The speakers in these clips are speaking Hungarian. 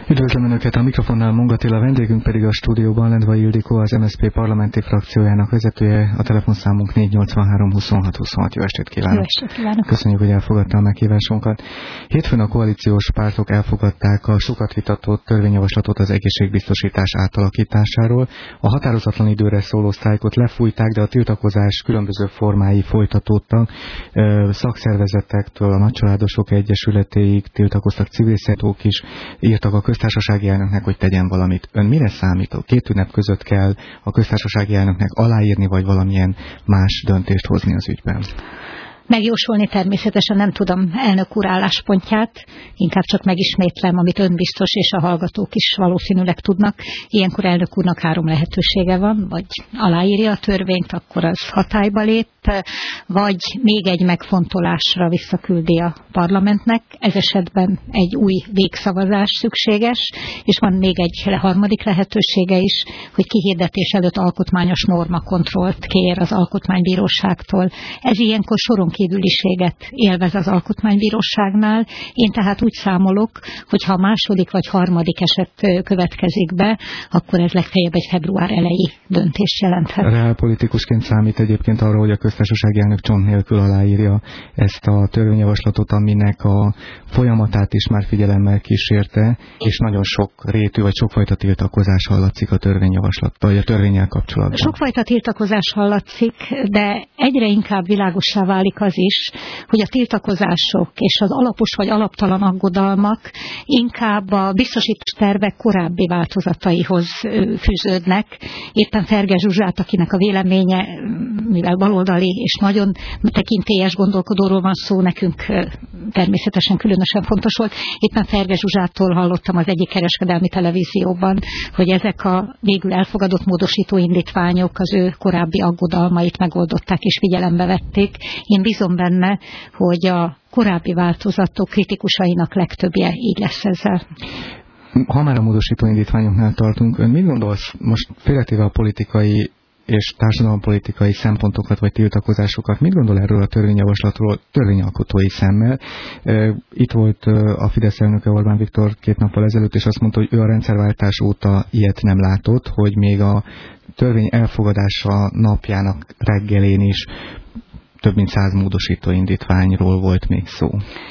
Üdvözlöm Önöket, a mikrofonnál Monga Attila, vendégünk pedig a stúdióban Lendvai Ildikó, az MSZP parlamenti frakciójának vezetője, a telefonszámunk 483 26 26. Jó estét kívánok! Jó estét kívánok! Köszönjük, hogy elfogadta a meghívásunkat. Hétfőn a koalíciós pártok elfogadták a sokat vitatott törvényjavaslatot az egészségbiztosítás átalakításáról. A határozatlan időre szóló sztrájkot lefújták, de a tiltakozás különböző formái folytatódtak. Szakszervezetektől a nagycsaládosok egyesületéig tiltakoztak, civil szervezetek is írtak a köztársasági elnöknek, hogy tegyen valamit. Ön mire számít? 2 ünnep között kell a köztársasági elnöknek aláírni, vagy valamilyen más döntést hozni az ügyben? Megjósolni természetesen nem tudom elnök úr álláspontját, inkább csak megismétlem, amit ön biztos és a hallgatók is valószínűleg tudnak. Ilyenkor elnök úrnak 3 lehetősége van, vagy aláírja a törvényt, akkor az hatályba lép, vagy még egy megfontolásra visszaküldi a parlamentnek. Ez esetben egy új végszavazás szükséges, és van még egy harmadik lehetősége is, hogy kihirdetés előtt alkotmányos normakontrollt kér az alkotmánybíróságtól. Ez ilyenkor soron kívüliséget élvez az alkotmánybíróságnál. Én tehát úgy számolok, hogy ha a második vagy harmadik eset következik be, akkor ez legfeljebb egy február elejé döntés jelenthet. Reálpolitikusként számít egyébként arra, hogy a köztársasági elnök csont nélkül aláírja ezt a törvényjavaslatot, aminek a folyamatát is már figyelemmel kísérte, és nagyon sok rétű vagy sokfajta tiltakozás hallatszik a törvényjavaslattal, vagy a törvénnyel kapcsolatban. Sokfajta tiltakozás hallatszik, de egyre inkább világossá válik az is, hogy a tiltakozások és az alapos vagy alaptalan aggodalmak inkább a biztosítás tervek korábbi változataihoz fűződnek. Éppen Ferge Zsuzsát, akinek a véleménye, mivel baloldali és nagyon tekintélyes gondolkodóról van szó, nekünk természetesen különösen fontos volt. Éppen Ferge Zsuzsától hallottam az egyik kereskedelmi televízióban, hogy ezek a végül elfogadott módosító indítványok az ő korábbi aggodalmait megoldották és figyelembe vették. Én bízom benne, hogy a korábbi változatok kritikusainak legtöbbje így lesz ezzel. Ha már a módosító indítványoknál tartunk, ön mit gondolsz, most félretéve a politikai és társadalompolitikai szempontokat vagy tiltakozásokat, mit gondol erről a törvényjavaslatról törvényalkotói szemmel? Itt volt a Fidesz elnöke Orbán Viktor 2 nappal ezelőtt, és azt mondta, hogy ő a rendszerváltás óta ilyet nem látott, hogy még a törvény elfogadása napjának reggelén is több mint 100 módosító indítványról volt még szó.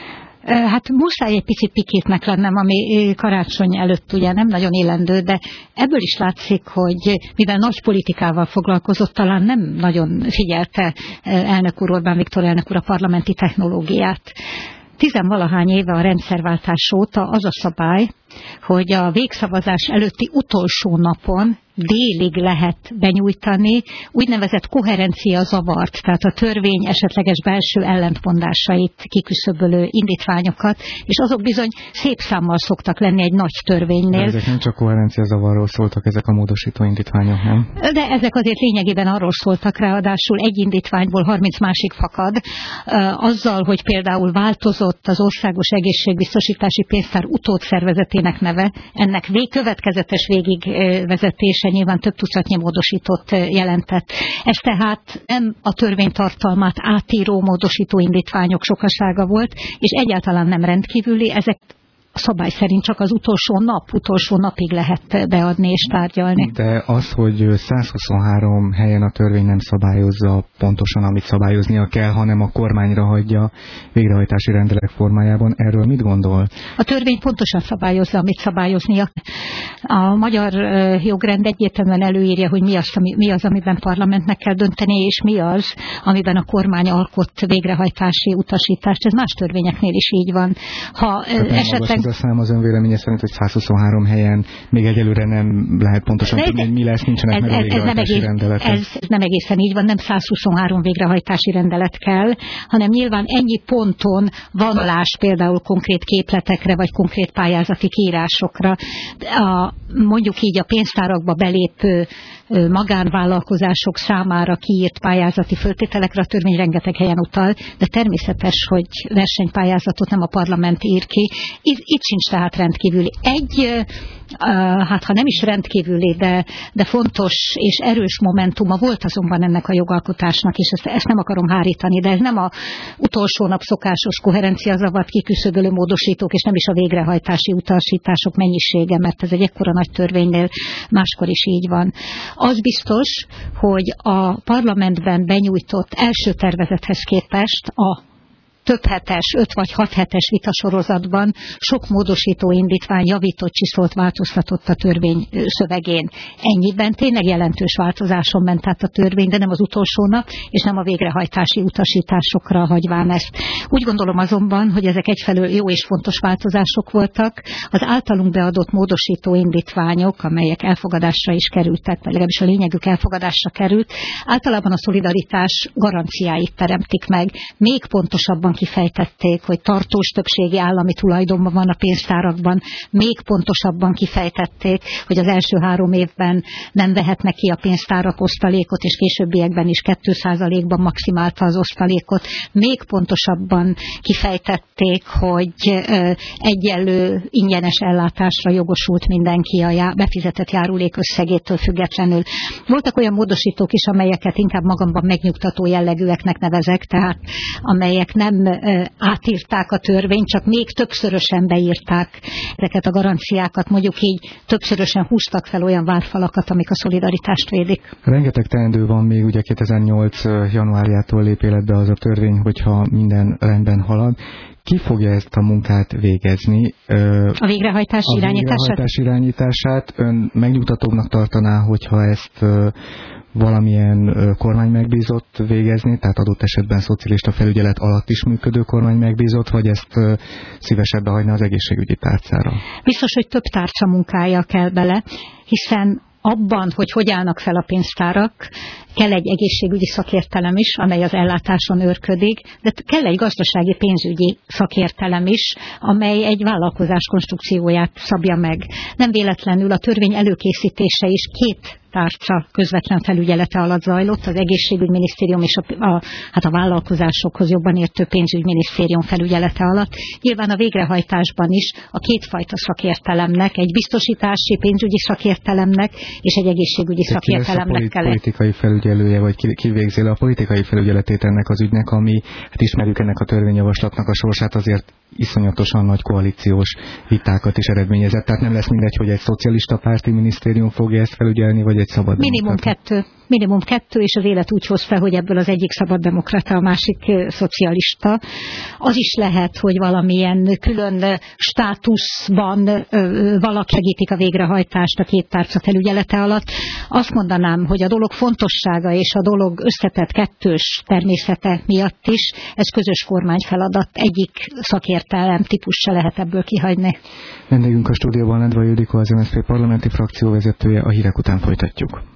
Hát muszáj egy picit pikítnek lennem, ami karácsony előtt ugye nem nagyon illendő, de ebből is látszik, hogy mivel nagy politikával foglalkozott, talán nem nagyon figyelte elnök úr, Orbán Viktor elnök úr a parlamenti technológiát. 10-valahány éve a rendszerváltás óta az a szabály, hogy a végszavazás előtti utolsó napon délig lehet benyújtani úgynevezett koherencia zavart, tehát a törvény esetleges belső ellentmondásait kiküszöbölő indítványokat, és azok bizony szép számmal szoktak lenni egy nagy törvénynél. De ezek nem csak koherencia zavarról szóltak, ezek a módosító indítványok, nem? De ezek azért lényegében arról szóltak, ráadásul egy indítványból 30 másik fakad, azzal, hogy például változott az Országos Egészségbiztosítási Pénztár utódszervezetének neve, ennek következetes végigvezetése nyilván több tucatnyi módosítót jelentett. Ez tehát nem a törvény tartalmát átíró módosító indítványok sokasága volt, és egyáltalán nem rendkívüli, ezek a szabály szerint csak az utolsó napig lehet beadni és tárgyalni. De az, hogy 123 helyen a törvény nem szabályozza pontosan, amit szabályoznia kell, hanem a kormányra hagyja végrehajtási rendelet formájában, erről mit gondol? A törvény pontosan szabályozza, amit szabályoznia. A magyar jogrend egyértelműen előírja, hogy mi az, amiben parlamentnek kell dönteni, és mi az, amiben a kormány alkot végrehajtási utasítást. Ez más törvényeknél is így van. Ha esetleg a szám az önvéleménye szerint, hogy 123 helyen még egyelőre nem lehet pontosan tudni, hogy mi lesz, nincsenek meg a végrehajtási rendeletek. Ez nem egészen így van, nem 123 végrehajtási rendelet kell, hanem nyilván ennyi ponton van alás például konkrét képletekre, vagy konkrét pályázati kiírásokra. Mondjuk így a pénztárakba belépő magánvállalkozások számára kiírt pályázati föltételekre a törvény rengeteg helyen utal, de természetes, hogy versenypályázatot nem a parlament ír ki. Itt sincs tehát rendkívüli. Hát ha nem is rendkívüli, de fontos és erős momentuma volt azonban ennek a jogalkotásnak, és ezt nem akarom hárítani, de ez nem a utolsó nap szokásos koherenciazavart kiküszöbölő módosítók, és nem is a végrehajtási utasítások mennyisége, mert ez egy ekkora nagy törvénynél máskor is így van. Az biztos, hogy a parlamentben benyújtott első tervezethez képest a több hetes, 5 vagy 6 hetes vitasorozatban sok módosító indítvány javított, csiszolt, változtatott a törvény szövegén. Ennyiben tényleg jelentős változáson ment át a törvény, de nem az utolsó nap, és nem a végrehajtási utasításokra hagyván ezt. Úgy gondolom azonban, hogy ezek egyfelől jó és fontos változások voltak. Az általunk beadott módosító indítványok, amelyek elfogadásra is kerültek, vagy legalábbis a lényegük elfogadásra került, általában a szolidaritás garanciáit teremtik meg. Még pontosabban kifejtették, hogy tartós többségi állami tulajdonban van a pénztárakban, még pontosabban kifejtették, hogy az első 3 évben nem vehetnek ki a pénztárak osztalékot, és későbbiekben is 2%-ban maximálta az osztalékot. Még pontosabban kifejtették, hogy egyenlő ingyenes ellátásra jogosult mindenki a befizetett járulék összegétől függetlenül. Voltak olyan módosítók is, amelyeket inkább magamban megnyugtató jellegűeknek nevezek, tehát amelyek nem átírták a törvényt, csak még többszörösen beírták ezeket a garanciákat, mondjuk így többszörösen húztak fel olyan várfalakat, amik a szolidaritást védik. Rengeteg teendő van még, ugye 2008. januárjától lép életbe az a törvény, hogyha minden rendben halad. Ki fogja ezt a munkát végezni? A végrehajtás irányítását. Ön megnyugtatóbbnak tartaná, hogyha ezt valamilyen kormány megbízott végezni, tehát adott esetben szocialista felügyelet alatt is működő kormány megbízott, vagy ezt szívesebben hagyna az egészségügyi tárcára? Biztos, hogy több tárca munkája kell bele, hiszen abban, hogy állnak fel a pénztárak, kell egy egészségügyi szakértelem is, amely az ellátáson őrködik, de kell egy gazdasági pénzügyi szakértelem is, amely egy vállalkozás konstrukcióját szabja meg. Nem véletlenül a törvény előkészítése is 2 tárca közvetlen felügyelete alatt zajlott, az egészségügyminisztérium és a vállalkozásokhoz jobban értő pénzügyminisztérium felügyelete alatt. Nyilván a végrehajtásban is a 2 fajta szakértelemnek, egy biztosítási pénzügyi szakértelemnek és egy egészségügyi szakértelemnek kell. Politikai felügyelője, vagy kivégzi le a politikai felügyeletét ennek az ügynek, ami, hát ismerjük ennek a törvényjavaslatnak a sorsát, azért iszonyatosan nagy koalíciós vitákat is eredményezett. Tehát nem lesz mindegy, hogy egy szocialista párti minisztérium fogja ezt felügyelni, vagy egy szabad Minimum 2, és az élet úgy hozta, hogy ebből az egyik szabaddemokrata, a másik szocialista. Az is lehet, hogy valamilyen külön státuszban valaki segítik a végrehajtást a 2 tárca felügyelete alatt. Azt mondanám, hogy a dolog fontossága és a dolog összetett kettős természete miatt is ez közös kormányfeladat, egyik szakértelem típus se lehet ebből kihagyni. Vendégünk a stúdióban Lendvai Ildikó, az MSZP parlamenti frakció vezetője, a hírek után folytatjuk.